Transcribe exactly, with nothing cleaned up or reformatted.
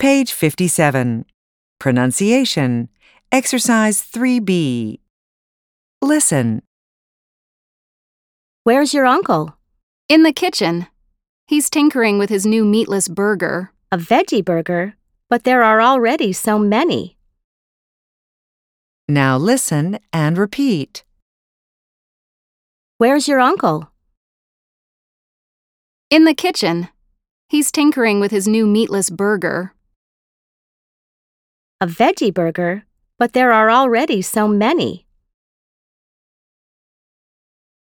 Page fifty-seven. Pronunciation. Exercise three B. Listen. Where's your uncle? In the kitchen. He's tinkering with his new meatless burger. A veggie burger? But there are already so many. Now listen and repeat. Where's your uncle? In the kitchen. He's tinkering with his new meatless burger. A veggie burger? But there are already so many.